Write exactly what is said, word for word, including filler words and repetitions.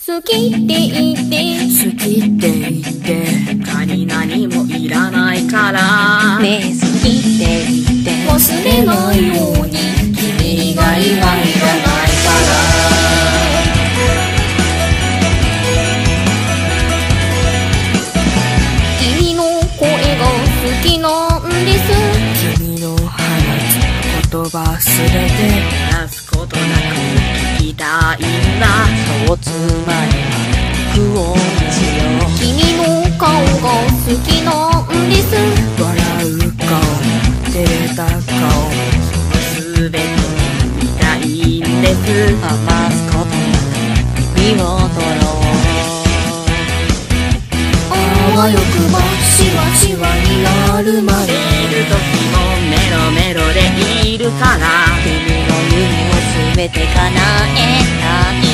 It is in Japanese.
好きって言って好きって言って他に何もいらないからねえ好きって言って忘れないように君以外はいらないから君の声が好きなんです君の放つ言葉すべて話すことなく聞きたいんだそうつまりは服をしよう君の顔が好きなんです笑う顔照れた顔そのすべて見たいんです余すことなく身を取ろうあわよくばしわしわになるまでいる時もメロメロでいるから君の夢をすべて叶えたい